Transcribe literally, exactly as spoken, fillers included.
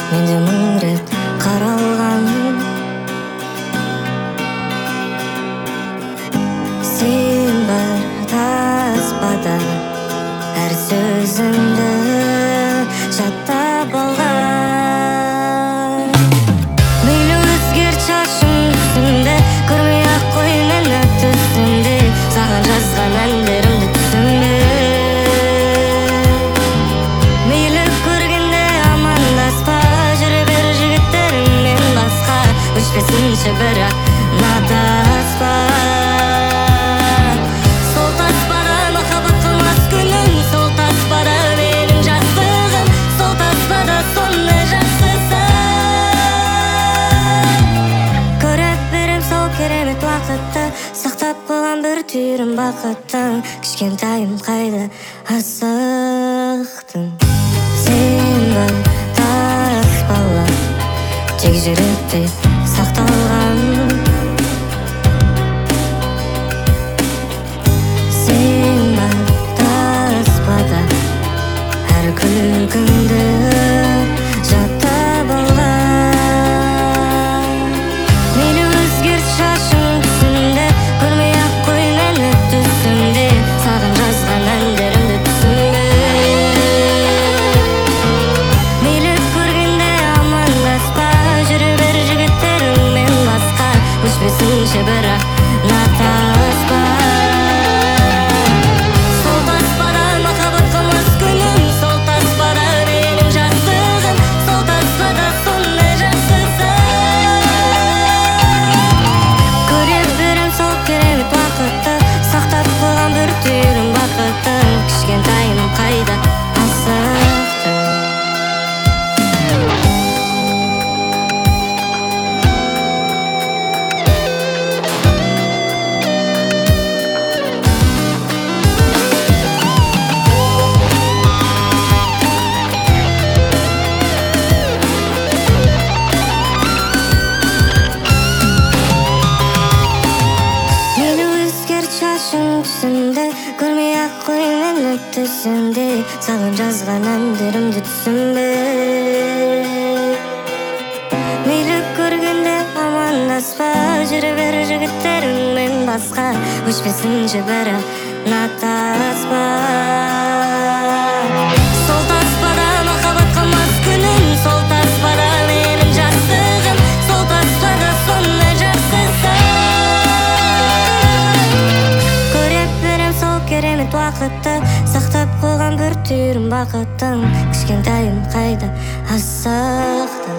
менде мың рет қаралған. Сен бар таспада әр сөзіңді жаттап алған. Мейлі өзгерт шашың түсімде, көрмей-ақ қой мені түсімде, саған жазған әндерімді түсімде. Мейлі көргенде амандаспа, жүре бер жігіттеріңмен басқа, өшпесінші бірақ натаспа. Сол таспада махаббат қылмас күнім, сол таспада менің жастығым, сол таспада сондай жақсысың. Көріп берем сол керемет уақытты, сақтап қойған бір түйірім бақыттың. Кішкентайым қайда асықтың. Сен бар таспалар тек жүректе сақталған. Сен бар таспада әр күлкіңді жаттап алған. Мейлі өзгерт шашың түсімде, көрмей-ақ қой мені түсімде, саған жазған әндерімді түсімде. Мейлі көргенде амандаспа, жүре бер жігіттеріңмен басқа, өшпесінші бірақ натаспа. Сол таспада махаббат қылмас күнім, сол таспада менің жастығым, сол таспада сондай жақсысың. Көріп берем сол керемет уақытты, сақтап қойған бір түйірім бақыттың. Кішкентайым қайда асықтың. Мейлі өзгерт шашың түсімде, көрмей-ақ қой мені түсімде, саған жазған әндерімді түсімде. Мейлі көргенде амандаспа, жүре бер жігіттеріңмен басқа, өшпесінші бірақ натаспа. Сол таспада махаббат қылмас күнім, сол таспада менің жастығым, сол таспада сондай жақсысың. Көріп берем сол керемет уақытты, сақтап қойған бір түйірім бақыттың. Кішкентайым қайда асықтың.